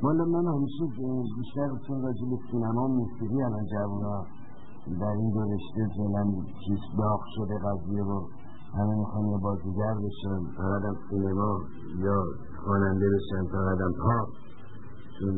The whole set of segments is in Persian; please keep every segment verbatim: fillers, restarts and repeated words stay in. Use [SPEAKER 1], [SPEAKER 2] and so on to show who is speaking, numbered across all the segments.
[SPEAKER 1] والا من همیشه بیشتر چون راجع به سینما و موسیقی الان جوونا در این دو رشته فعلا چیز داغ شده قضیه و همه میخوان یه بازیگر بشن، فقط هم سینما یا خواننده بشن، فقط هم پاپ. چون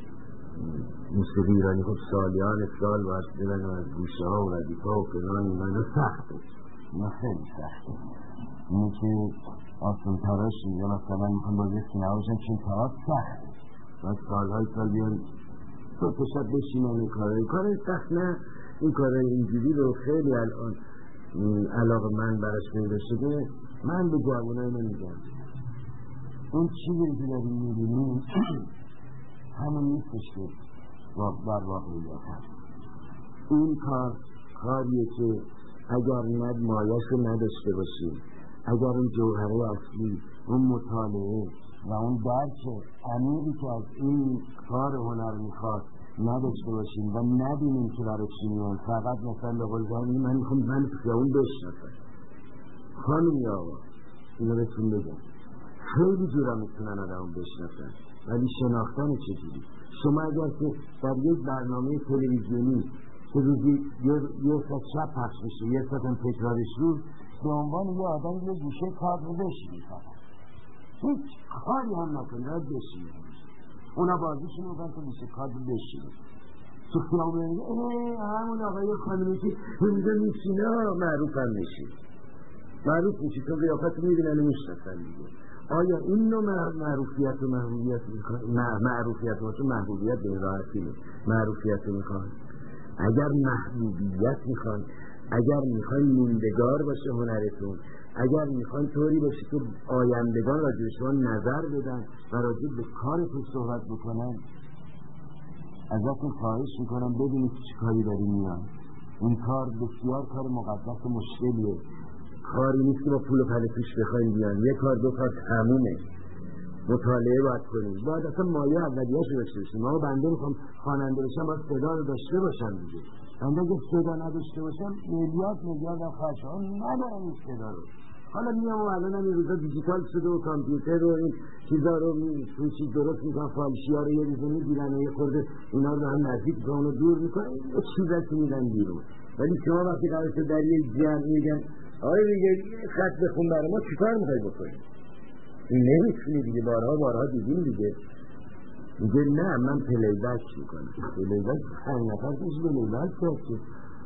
[SPEAKER 1] موسیقی ایرانی خب سالیان سال باید ببینم از گوشه ها و ردیف ها و فلان اینا سخته، اینا خیلی سخته. اینه که آسان تراشی یا مثلا میخوان بازی سینما بشن چون تراش سخته، باید سالهای سال بیان تو تشب بشینن این کارهای کارهای سخت نه. این کارهای اینجوری رو خیلی الان علاقه من براش پیدا شده. من به جوانای نمیگم اون چیزی که داریم میبینیم همون نیستش که در واقعیت هست. این کار کاریه که اگر ند مایش رو نداشته باشیم، اگر اون جوهره اصلی، اون مطالعه و اون درک عمیقی که از این کار هنر میخواد نداشته باشیم و ندونیم که برای چی میان، فقط مثلا به قول زنی من میخوام من تو خیابون بشناسم. خانم یا آقا اینو بهتون بگم خیلی جورا میتونن آدمون بشناسن، ولی شناختن چجوری؟ شما اگر که در یک برنامه تلویزیونی که روزی یه ساعت شب پخش بشه، یه ساعت هم تکرارش رو، به عنوان یه آدم یه گوشه کار رو بشید، هیچ کاری هم نکنه راید بشید، اونا بازیشون میکنن تو گوشه کار رو بشید. تو خیابون میگه اه همون آقای خانمی که اینجا میشینه معروف هم میشید، معروف میشید تو قیافت میبینن و میشناسن دیگه. آیا این نوع معروفیت و محبوبیت میخواد؟ معروفیت و محبوبیت به راحتی معروفیت میخواد. اگر محبوبیت میخوان، اگر میخوان موندگار باشه هنرتون، اگر میخوان طوری باشه که آیندگان راجع به شما نظر بدن و راجع به کارتون صحبت بکنن، ازتون خواهش میکنم ببینید چه کاری داری میان. این کار بسیار کار مقدس و مشکلیه، کاری نیست که با پول و پله توش بخوایم بیان. یک کار دو کار تمومه. مطالعه باید کنیم، باید اصلا مایه اولیه‌اش رو داشته باشیم. ما بنده میخوام خواننده بشم باید صدا رو داشته باشم دیگه. بنده اگه صدا نداشته باشم میلیارد میلیارد هم خرج ها ندارم این صدا رو. حالا میام و الان هم این روزا دیجیتال شده و کامپیوتر و این چیزا رو این چیز درست میکنن، فالشی ها رو یه روزه میگیرن و یه خورده اینا رو هم نزدیک کنن و دور میکنن، یه چیزا که میدن بیرون. ولی شما وقتی قرار شد در یک جمع میگن آره دیگه خط بخون برای ما چیکار میخوای بکنی؟ نمیتونی دیگه، بارها بارها دیدیم دیگه. میگه نه من پلیبک میکنم. پلیبک پنج نفر کشی پلیبک کرد که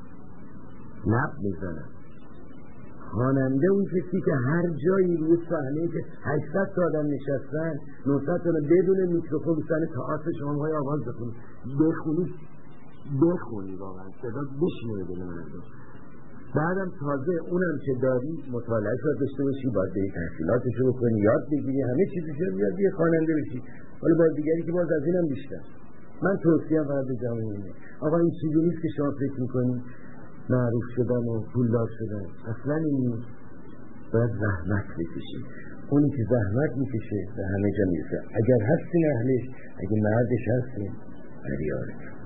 [SPEAKER 1] نب بزنم. خواننده اون کسی که هر جایی روی صحنه که هشتصد تا آدم نشستن نهصد تا بدون میکروفون رو صحنه تئاتر شما های آواز بخونی بخونی بخونی واقعا صدا بشنوه دل مردم. بعدم تازه اونم که داری مطالعه‌اش رو داشته باشی، باید به تحصیلاتشو بکنی، یاد بگیری، همه چیزشو یاد بگیری، خواننده بشی. حالا بازیگری که باز از اینم بیشتر. من توصیه‌ام فقط به جامعه اینه آقا این چیزی نیست که شما فکر می‌کنی معروف شدن و پولدار شدن، اصلا این نیست. باید زحمت بکشی. اونی که زحمت میکشه به همه جا میرسه. اگر هستین اهلش، اگه مردش هستین، بریارتون